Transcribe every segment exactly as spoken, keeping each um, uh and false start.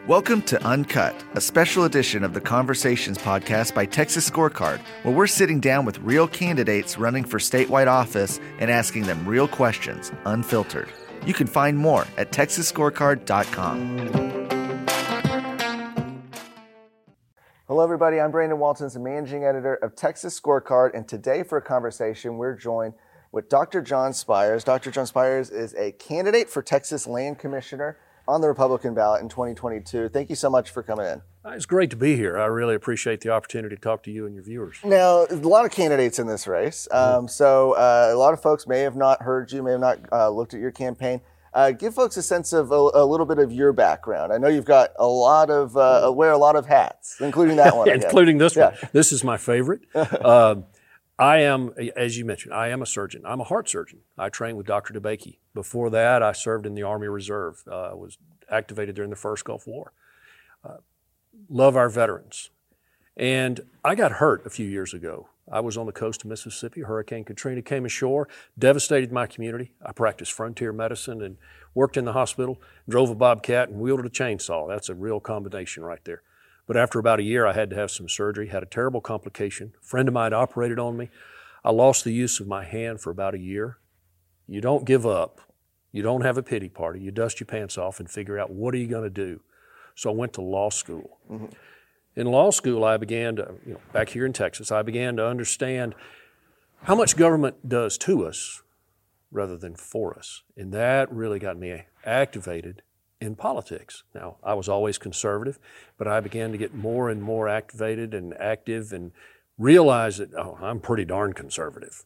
Welcome to Uncut, a special edition of the Conversations podcast by Texas Scorecard, where we're sitting down with real candidates running for statewide office and asking them real questions, unfiltered. You can find more at texas scorecard dot com. Hello, everybody. I'm Brandon Waltons, the managing editor of Texas Scorecard, and today for a conversation, we're joined with Doctor John Spires. Doctor John Spires is a candidate for Texas Land Commissioner on the Republican ballot in twenty twenty-two. Thank you so much for coming in. It's great to be here. I really appreciate the opportunity to talk to you and your viewers. Now, there's a lot of candidates in this race. Um, so uh, a lot of folks may have not heard you, may have not uh, looked at your campaign. Uh, give folks a sense of a, a little bit of your background. I know you've got a lot of, uh, wear a lot of hats, including that one. including this yeah. one. This is my favorite. uh, I am, as you mentioned, I am a surgeon. I'm a heart surgeon. I trained with Doctor DeBakey. Before that, I served in the Army Reserve. I uh, was activated during the first Gulf War. Uh, love our veterans. And I got hurt a few years ago. I was on the coast of Mississippi. Hurricane Katrina came ashore, devastated my community. I practiced frontier medicine and worked in the hospital, drove a Bobcat and wielded a chainsaw. That's a real combination right there. But after about a year, I had to have some surgery, had a terrible complication. A friend of mine operated on me. I lost the use of my hand for about a year. You don't give up. You don't have a pity party. You dust your pants off and figure out, what are you going to do? So I went to law school. Mm-hmm. In law school, I began to, you know, back here in Texas, I began to understand how much government does to us rather than for us. And that really got me activated in politics. Now, I was always conservative, but I began to get more and more activated and active and realize that, oh, I'm pretty darn conservative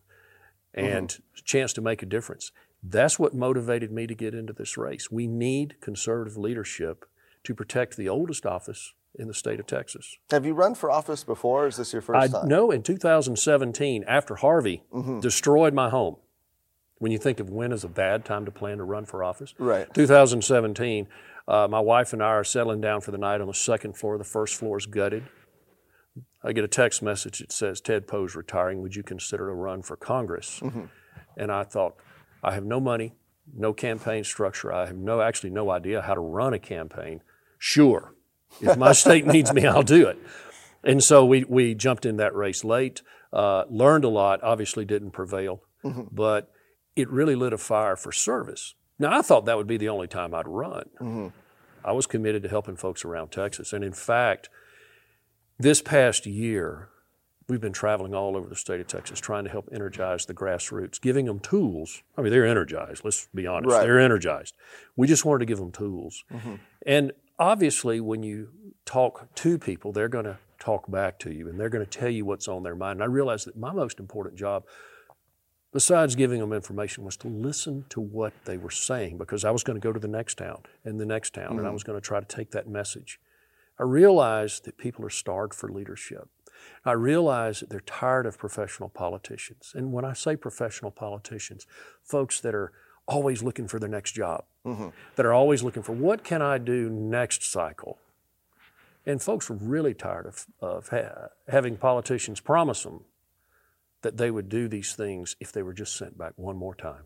and mm-hmm. a chance to make a difference. That's what motivated me to get into this race. We need conservative leadership to protect the oldest office in the state of Texas. Have you run for office before, or is this your first I, time? No, in two thousand seventeen, after Harvey mm-hmm. destroyed my home. When you think of when is a bad time to plan to run for office. Right. two thousand seventeen, uh, my wife and I are settling down for the night on the second floor. The first floor is gutted. I get a text message that says, Ted Poe's retiring. Would you consider a run for Congress? Mm-hmm. And I thought, I have no money, no campaign structure. I have no, actually no idea how to run a campaign. Sure, if my state needs me, I'll do it. And so we, we jumped in that race late, uh, learned a lot, obviously didn't prevail, mm-hmm. but it really lit a fire for service. Now, I thought that would be the only time I'd run. Mm-hmm. I was committed to helping folks around Texas. And in fact, this past year, we've been traveling all over the state of Texas trying to help energize the grassroots, giving them tools. I mean, they're energized, let's be honest. Right. They're energized. We just wanted to give them tools. Mm-hmm. And obviously, when you talk to people, they're going to talk back to you, and they're going to tell you what's on their mind. And I realized that my most important job, besides giving them information, was to listen to what they were saying, because I was going to go to the next town and the next town, mm-hmm. and I was going to try to take that message. I realized that people are starved for leadership. I realized that they're tired of professional politicians. And when I say professional politicians, folks that are always looking for their next job, mm-hmm. that are always looking for, what can I do next cycle? And folks are really tired of, of ha- having politicians promise them that they would do these things if they were just sent back one more time.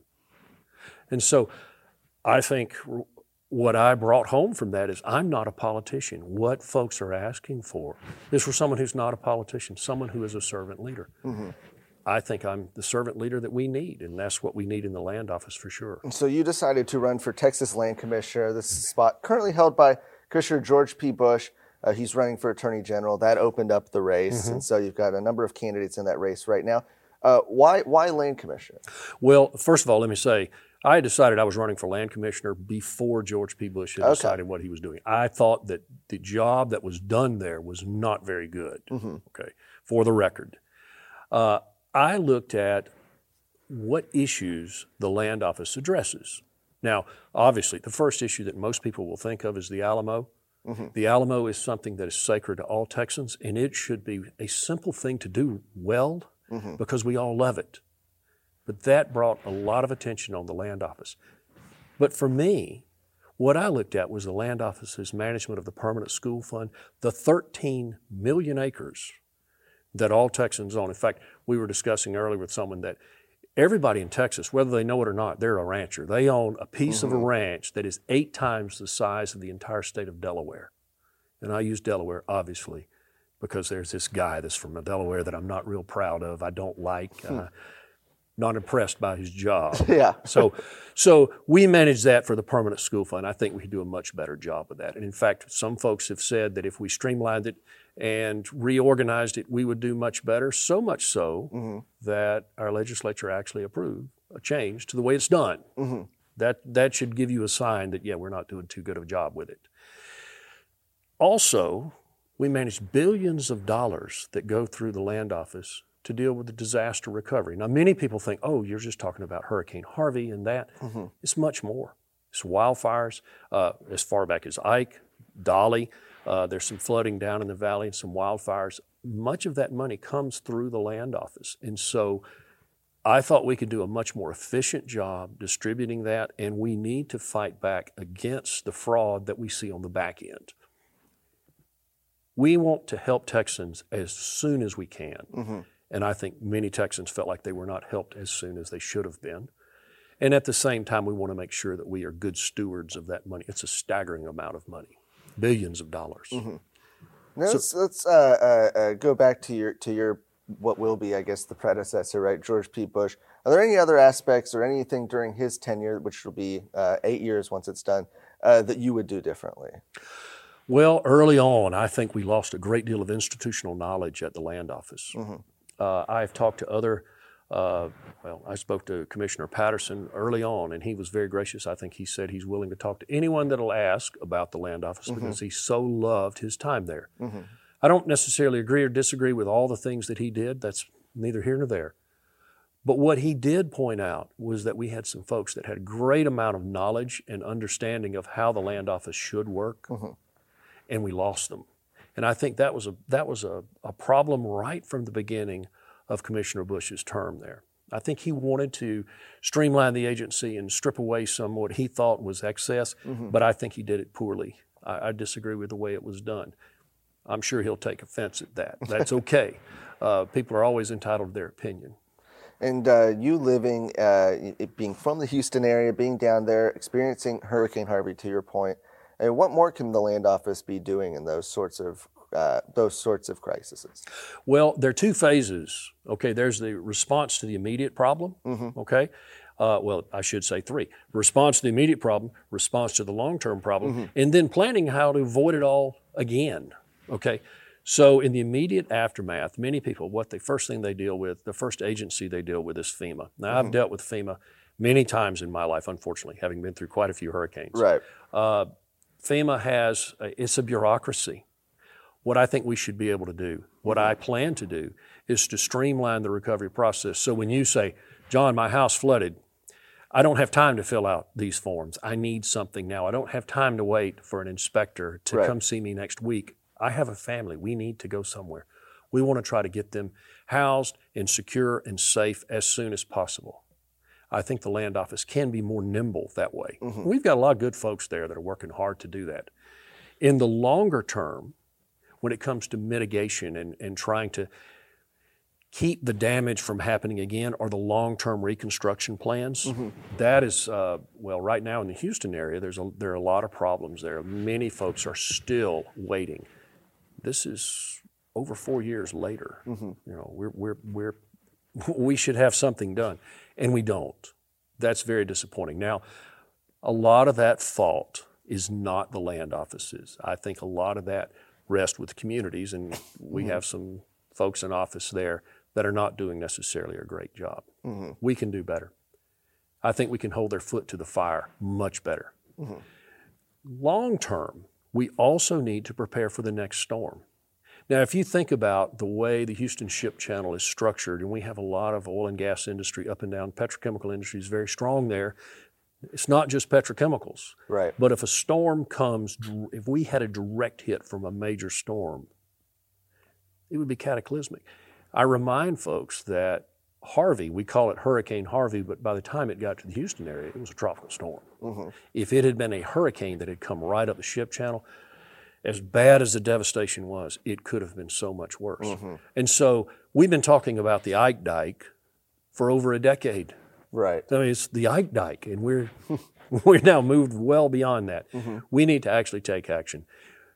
And so I think what I brought home from that is, I'm not a politician. What folks are asking for is for someone who's not a politician, someone who is a servant leader. Mm-hmm. I think I'm the servant leader that we need, and that's what we need in the land office for sure. So you decided to run for Texas Land Commissioner. This is a spot currently held by Commissioner George P. Bush. Uh, he's running for Attorney General. That opened up the race, mm-hmm. and so you've got a number of candidates in that race right now. Uh, why why Land Commissioner? Well, first of all, let me say, I decided I was running for Land Commissioner before George P. Bush had okay. decided what he was doing. I thought that the job that was done there was not very good, mm-hmm. okay, for the record. Uh, I looked at what issues the land office addresses. Now, obviously, the first issue that most people will think of is the Alamo. Mm-hmm. The Alamo is something that is sacred to all Texans, and it should be a simple thing to do well, mm-hmm. because we all love it. But that brought a lot of attention on the land office. But for me, what I looked at was the land office's management of the permanent school fund, the thirteen million acres that all Texans own. In fact, we were discussing earlier with someone that everybody in Texas, whether they know it or not, they're a rancher. They own a piece mm-hmm. of a ranch that is eight times the size of the entire state of Delaware. and I use Delaware, obviously, because there's this guy that's from Delaware that I'm not real proud of, I don't like, uh, not impressed by his job. Yeah. so, so we manage that for the permanent school fund. I think we could do a much better job of that. And in fact, some folks have said that if we streamlined it and reorganized it, we would do much better, so much so mm-hmm. that our legislature actually approved a change to the way it's done. Mm-hmm. That, that should give you a sign that, yeah, we're not doing too good of a job with it. Also, we manage billions of dollars that go through the land office to deal with the disaster recovery. Now, many people think, oh, you're just talking about Hurricane Harvey and that. Mm-hmm. It's much more. It's wildfires uh, as far back as Ike, Dolly. Uh, there's some flooding down in the valley and some wildfires. Much of that money comes through the land office. And so I thought we could do a much more efficient job distributing that, and we need to fight back against the fraud that we see on the back end. We want to help Texans as soon as we can. Mm-hmm. And I think many Texans felt like they were not helped as soon as they should have been. And at the same time, we want to make sure that we are good stewards of that money. It's a staggering amount of money, billions of dollars. Mm-hmm. Now so, let's, let's uh, uh, uh, go back to your to your what will be, I guess, the predecessor, right, George P. Bush. Are there any other aspects or anything during his tenure, which will be uh, eight years once it's done, uh, that you would do differently? Well, early on, I think we lost a great deal of institutional knowledge at the land office. Mm-hmm. Uh, I've talked to other, uh, well, I spoke to Commissioner Patterson early on, and he was very gracious. I think he said he's willing to talk to anyone that'll ask about the land office mm-hmm. because he so loved his time there. Mm-hmm. I don't necessarily agree or disagree with all the things that he did. That's neither here nor there. But what he did point out was that we had some folks that had a great amount of knowledge and understanding of how the land office should work, mm-hmm. and we lost them. And I think that was a that was a, a problem right from the beginning of Commissioner Bush's term there. I think he wanted to streamline the agency and strip away some what he thought was excess, mm-hmm. but I think he did it poorly. I, I disagree with the way it was done. I'm sure he'll take offense at that. That's okay. uh, people are always entitled to their opinion. And uh, you living, uh, being from the Houston area, being down there, experiencing Hurricane Harvey, to your point, and what more can the land office be doing in those sorts of uh, those sorts of crises? Well, there are two phases. Okay, there's the response to the immediate problem. Mm-hmm. Okay, uh, well, I should say three: response to the immediate problem, response to the long-term problem, mm-hmm. and then planning how to avoid it all again. Okay, so in the immediate aftermath, many people, what the first thing they deal with, the first agency they deal with is FEMA. Now, mm-hmm. I've dealt with FEMA many times in my life, unfortunately, having been through quite a few hurricanes. Right. Uh, FEMA has, a, it's a bureaucracy. What I think we should be able to do, what I plan to do, is to streamline the recovery process. So when you say, John, my house flooded, I don't have time to fill out these forms. I need something now. I don't have time to wait for an inspector to right. come see me next week. I have a family. We need to go somewhere. We want to try to get them housed and secure and safe as soon as possible. I think the land office can be more nimble that way. Mm-hmm. We've got a lot of good folks there that are working hard to do that. In the longer term, when it comes to mitigation and, and trying to keep the damage from happening again, or the long-term reconstruction plans, mm-hmm. that is, uh, well, right now in the Houston area, there's a, there are a lot of problems there. Many folks are still waiting. This is over four years later. Mm-hmm. You know, we're we're we're we should have something done, and we don't. That's very disappointing. Now, a lot of that fault is not the land offices. I think a lot of that rests with communities, and we mm-hmm. have some folks in office there that are not doing necessarily a great job. Mm-hmm. We can do better. I think we can hold their foot to the fire much better. Mm-hmm. Long term, we also need to prepare for the next storm. Now, if you think about the way the Houston Ship Channel is structured, and we have a lot of oil and gas industry up and down, petrochemical industry is very strong there. It's not just petrochemicals. Right. But if a storm comes, if we had a direct hit from a major storm, it would be cataclysmic. I remind folks that Harvey, we call it Hurricane Harvey, but by the time it got to the Houston area, it was a tropical storm. Mm-hmm. If it had been a hurricane that had come right up the Ship Channel, as bad as the devastation was, it could have been so much worse. Mm-hmm. And so we've been talking about the Ike Dike for over a decade. Right. I mean, it's the Ike Dike, and we're we're now moved well beyond that. Mm-hmm. We need to actually take action.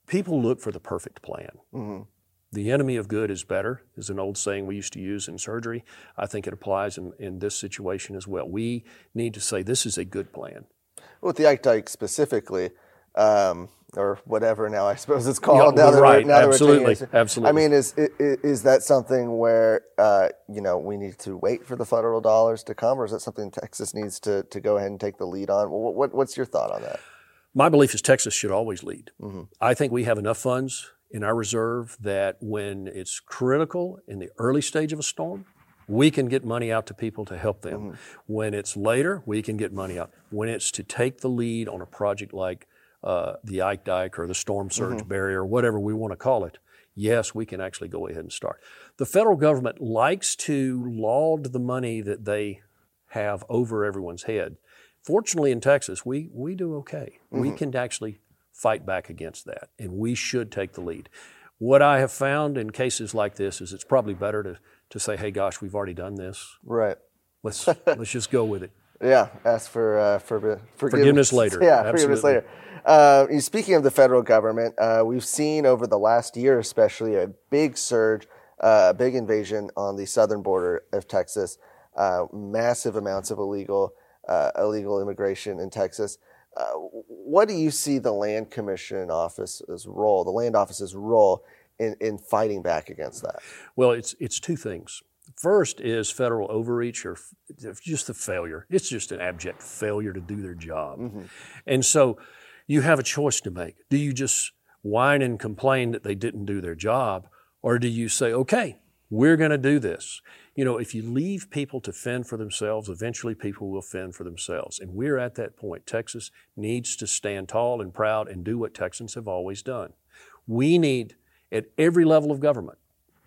people look for the perfect plan. Mm-hmm. The enemy of good is better is an old saying we used to use in surgery. I think it applies in, in this situation as well. We need to say this is a good plan. With the Ike Dike specifically, um, or whatever now I suppose it's called. Yeah, now that right, we're, now absolutely, that we're absolutely. I mean, is, is is that something where uh, you know we need to wait for the federal dollars to come, or is that something Texas needs to to go ahead and take the lead on? What, what what's your thought on that? My belief is Texas should always lead. Mm-hmm. I think we have enough funds in our reserve that when it's critical in the early stage of a storm, we can get money out to people to help them. Mm-hmm. When it's later, we can get money out. When it's to take the lead on a project like uh, the Ike Dike or the storm surge Mm-hmm. barrier, whatever we want to call it, yes, we can actually go ahead and start. The federal government likes to laud the money that they have over everyone's head. Fortunately, in Texas, we, we do okay. Mm-hmm. We can actually fight back against that, and we should take the lead. What I have found in cases like this is it's probably better to, to say, hey, gosh, we've already done this. Right. Let's let's just go with it. Yeah, ask for uh, for forgiveness. Forgiveness later. Yeah, Absolutely. forgiveness later. Uh, speaking of the federal government, uh, we've seen over the last year especially a big surge, uh, a big invasion on the southern border of Texas, uh, massive amounts of illegal uh, illegal immigration in Texas. Uh, what do you see the Land Commission office's role, the land office's role in, in fighting back against that? Well, it's it's two things. First is federal overreach or f- just a failure. It's just an abject failure to do their job. Mm-hmm. And so you have a choice to make. Do you just whine and complain that they didn't do their job, or do you say, okay, we're going to do this? You know, if you leave people to fend for themselves, eventually people will fend for themselves. And we're at that point. Texas needs to stand tall and proud and do what Texans have always done. We need, at every level of government,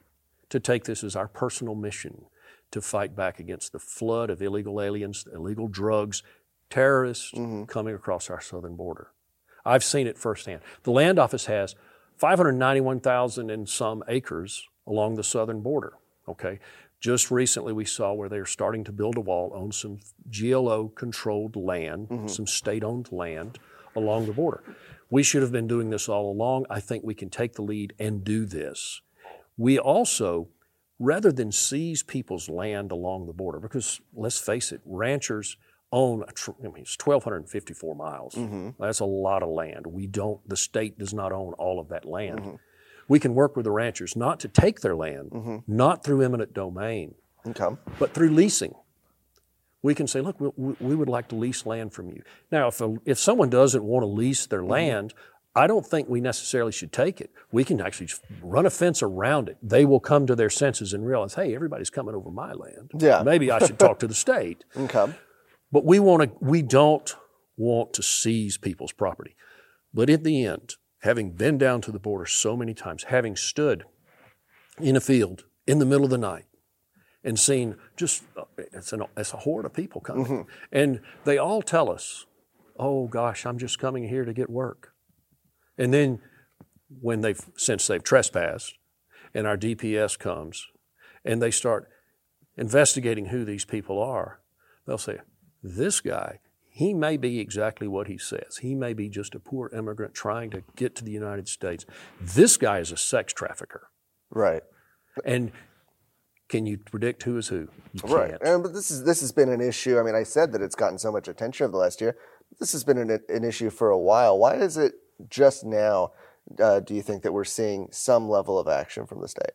to take this as our personal mission to fight back against the flood of illegal aliens, illegal drugs, terrorists mm-hmm. coming across our southern border. I've seen it firsthand. The land office has five hundred ninety-one thousand and some acres along the southern border, okay? Just recently we saw where they're starting to build a wall on some G L O-controlled land, mm-hmm. some state-owned land along the border. We should have been doing this all along. I think we can take the lead and do this. We also, rather than seize people's land along the border, because let's face it, ranchers own, a tr- I mean, it's one thousand two hundred fifty-four miles. Mm-hmm. That's a lot of land. We don't, the state does not own all of that land. Mm-hmm. We can work with the ranchers not to take their land, mm-hmm. not through eminent domain, okay. but through leasing. We can say, look, we, we would like to lease land from you. Now, if a, if someone doesn't want to lease their mm-hmm. land, I don't think we necessarily should take it. We can actually just run a fence around it. They will come to their senses and realize, hey, everybody's coming over my land. Yeah. Maybe I should talk to the state. Okay. But we want to. We don't want to seize people's property. But in the end, having been down to the border so many times, having stood in a field in the middle of the night and seen just, it's, an, it's a horde of people coming. Mm-hmm. And they all tell us, oh gosh, I'm just coming here to get work. And then when they've, since they've trespassed and our D P S comes and they start investigating who these people are, they'll say, this guy, he may be exactly what he says. He may be just a poor immigrant trying to get to the United States. This guy is a sex trafficker. Right. And can you predict who is who? You can't. Right. And, but this is this has been an issue. I mean, I said that it's gotten so much attention over the last year. This has been an, an issue for a while. Why is it just now, uh, do you think, that we're seeing some level of action from the state?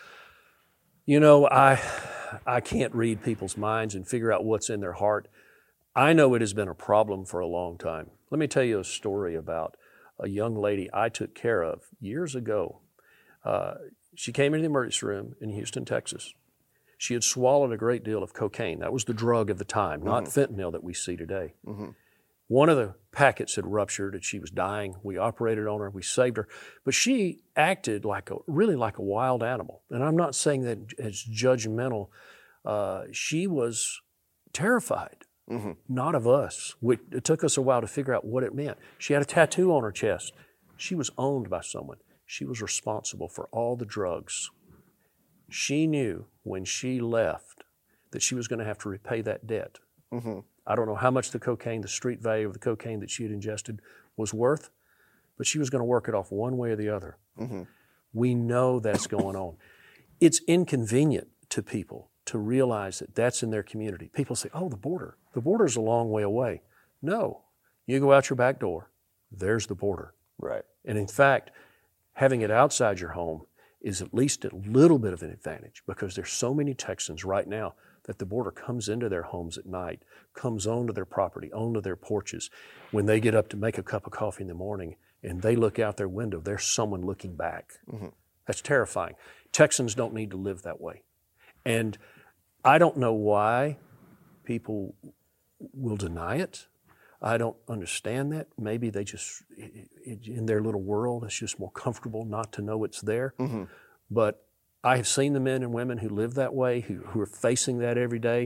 You know, I I can't read people's minds and figure out what's in their heart. I know it has been a problem for a long time. Let me tell you a story about a young lady I took care of years ago. Uh, she came into the emergency room in Houston, Texas. She had swallowed a great deal of cocaine. That was the drug of the time, mm-hmm. not fentanyl that we see today. Mm-hmm. One of the packets had ruptured and she was dying. We operated on her, we saved her. But she acted like a really like a wild animal. And I'm not saying that as judgmental. Uh, she was terrified. Mm-hmm. Not of us. We, it took us a while to figure out what it meant. She had a tattoo on her chest. She was owned by someone. She was responsible for all the drugs. She knew when she left that she was going to have to repay that debt. Mm-hmm. I don't know how much the cocaine, the street value of the cocaine that she had ingested was worth. but she was going to work it off one way or the other. Mm-hmm. We know that's going on. It's inconvenient to people to realize that that's in their community. People say, oh, the border. The border's a long way away. No, you go out your back door, there's the border. Right. And in fact, having it outside your home is at least a little bit of an advantage, because there's so many Texans right now that the border comes into their homes at night, comes onto their property, onto their porches. When they get up to make a cup of coffee in the morning and they look out their window, there's someone looking back. Mm-hmm. That's terrifying. Texans don't need to live that way. And I don't know why people will deny it. I don't understand that. Maybe they just, in their little world, it's just more comfortable not to know it's there. Mm-hmm. But I have seen the men and women who live that way, who, who are facing that every day.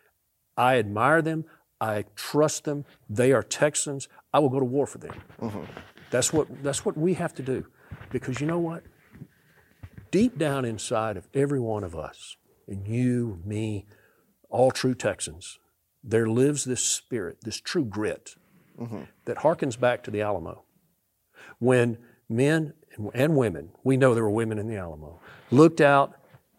I admire them. I trust them. They are Texans. I will go to war for them. Mm-hmm. That's what, that's what we have to do. Because you know what? Deep down inside of every one of us, and you, me, all true Texans, there lives this spirit, this true grit, mm-hmm. that harkens back to the Alamo. When men and women, we know there were women in the Alamo, looked out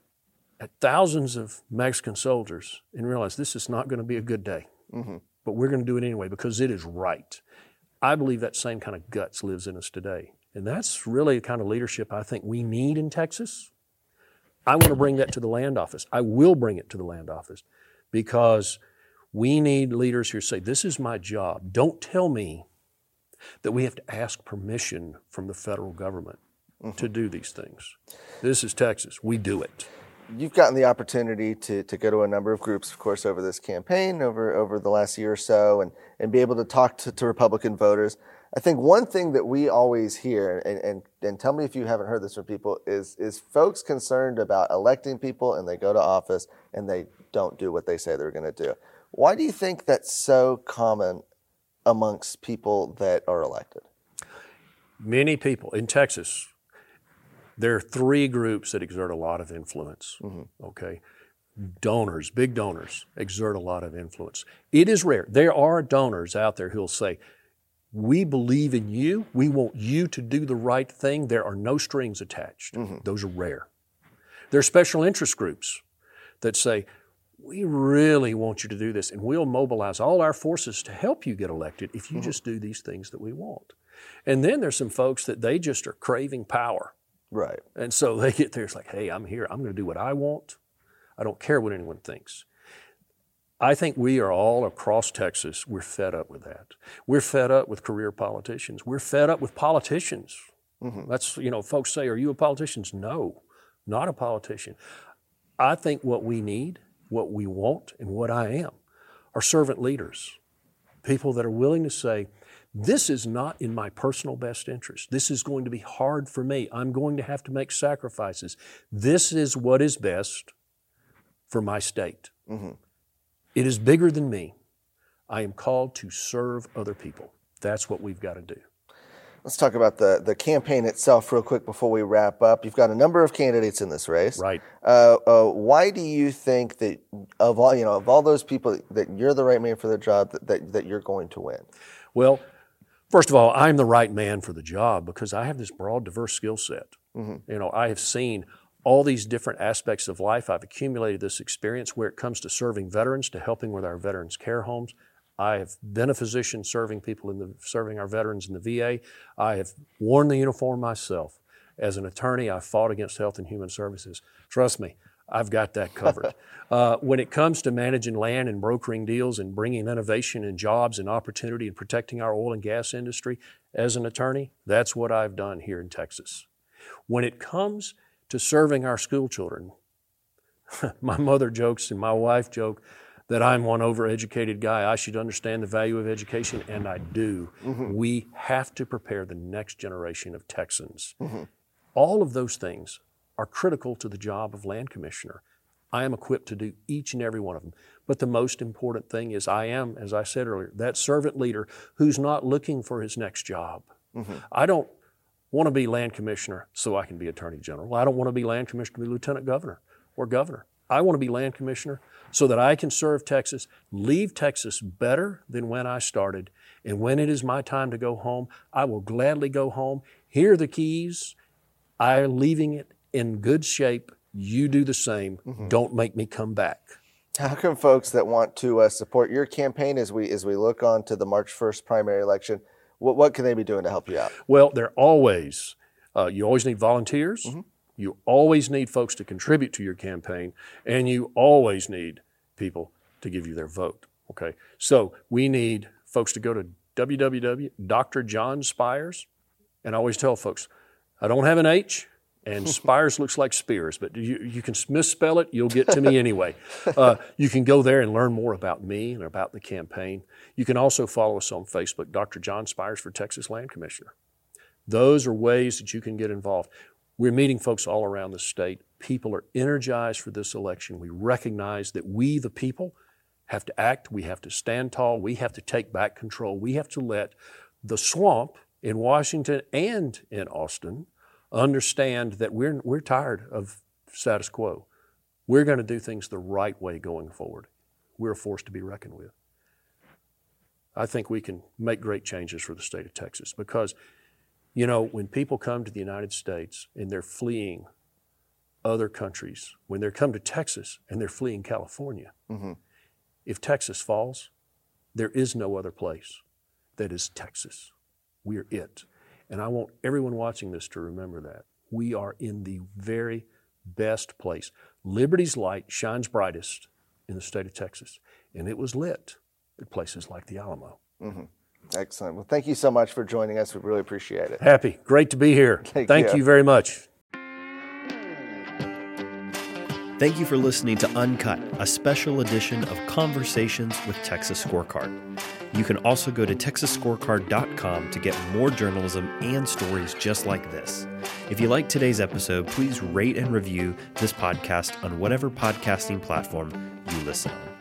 at thousands of Mexican soldiers and realized this is not going to be a good day, mm-hmm. but we're going to do it anyway because it is right. I believe that same kind of guts lives in us today. And that's really the kind of leadership I think we need in Texas. I want to bring that to the land office. I will bring it to the land office, because we need leaders who say, this is my job. Don't tell me that we have to ask permission from the federal government mm-hmm. to do these things. This is Texas. We do it. You've gotten the opportunity to, to go to a number of groups, of course, over this campaign, over, over the last year or so, and, and be able to talk to, to Republican voters. I think one thing that we always hear, and, and, and tell me if you haven't heard this from people, is, is folks concerned about electing people and they go to office and they don't do what they say they're going to do. Why do you think that's so common amongst people that are elected? Many people in Texas, there are three groups that exert a lot of influence, mm-hmm. okay? Donors, big donors, exert a lot of influence. It is rare. There are donors out there who will say, we believe in you. We want you to do the right thing. There are no strings attached. Mm-hmm. Those are rare. There are special interest groups that say, we really want you to do this, and we'll mobilize all our forces to help you get elected if you mm-hmm. just do these things that we want. And then there's some folks that they just are craving power. Right. And so they get there, it's like, hey, I'm here. I'm going to do what I want. I don't care what anyone thinks. I think we are all across Texas, we're fed up with that. We're fed up with career politicians. We're fed up with politicians. Mm-hmm. That's, you know, folks say, are you a politician? No, not a politician. I think what we need, what we want, and what I am are servant leaders, people that are willing to say, this is not in my personal best interest. This is going to be hard for me. I'm going to have to make sacrifices. This is what is best for my state. Mm-hmm. It is bigger than me. I am called to serve other people. That's what we've got to do. Let's talk about the, the campaign itself real quick before we wrap up. You've got a number of candidates in this race. Right. Uh, uh, why do you think that of all you know of all those people that you're the right man for the job, that, that, that you're going to win? Well, first of all, I'm the right man for the job because I have this broad, diverse skill set. Mm-hmm. You know, I have seen all these different aspects of life. I've accumulated this experience where it comes to serving veterans, to helping with our veterans care homes. I have been a physician serving people in the serving our veterans in the V A. I have worn the uniform myself. As an attorney, I fought against Health and Human Services. Trust me, I've got that covered. uh, when it comes to managing land and brokering deals and bringing innovation and jobs and opportunity and protecting our oil and gas industry, as an attorney, that's what I've done here in Texas. When it comes to serving our school children, my mother jokes and my wife joke that I'm one overeducated guy. I should understand the value of education, and I do. Mm-hmm. We have to prepare the next generation of Texans. Mm-hmm. All of those things are critical to the job of land commissioner. I am equipped to do each and every one of them. But the most important thing is I am, as I said earlier, that servant leader who's not looking for his next job. Mm-hmm. I don't want to be land commissioner so I can be attorney general. I don't want to be land commissioner to be lieutenant governor or governor. I want to be land commissioner so that I can serve Texas, leave Texas better than when I started, And when it is my time to go home, I will gladly go home. Here are the keys. I am leaving it in good shape. You do the same. Mm-hmm. Don't make me come back. How can folks that want to uh, support your campaign as we as we look on to the March first primary election, what, what can they be doing to help you out? Well, they're always, uh, you always need volunteers. Mm-hmm. You always need folks to contribute to your campaign, and you always need people to give you their vote, okay? So we need folks to go to w w w dot d r john spires, and I always tell folks, I don't have an H, and Spires looks like Spears, but you, you can misspell it, you'll get to me anyway. Uh, you can go there and learn more about me and about the campaign. You can also follow us on Facebook, Doctor John Spires for Texas Land Commissioner. Those are ways that you can get involved. We're meeting folks all around the state. People are energized for this election. We recognize that we, the people, have to act. We have to stand tall. We have to take back control. We have to let the swamp in Washington and in Austin understand that we're, we're tired of status quo. We're going to do things the right way going forward. We're a force to be reckoned with. I think we can make great changes for the state of Texas because, you know, when people come to the United States and they're fleeing other countries, when they come to Texas and they're fleeing California, mm-hmm. if Texas falls, there is no other place that is Texas. We're it. And I want everyone watching this to remember that. We are in the very best place. Liberty's light shines brightest in the state of Texas, and it was lit at places like the Alamo. Mm-hmm. Excellent. Well, thank you so much for joining us. We really appreciate it. Happy. Great to be here. Thank, thank you. you very much. Thank you for listening to Uncut, a special edition of Conversations with Texas Scorecard. You can also go to texas scorecard dot com to get more journalism and stories just like this. If you like today's episode, please rate and review this podcast on whatever podcasting platform you listen on.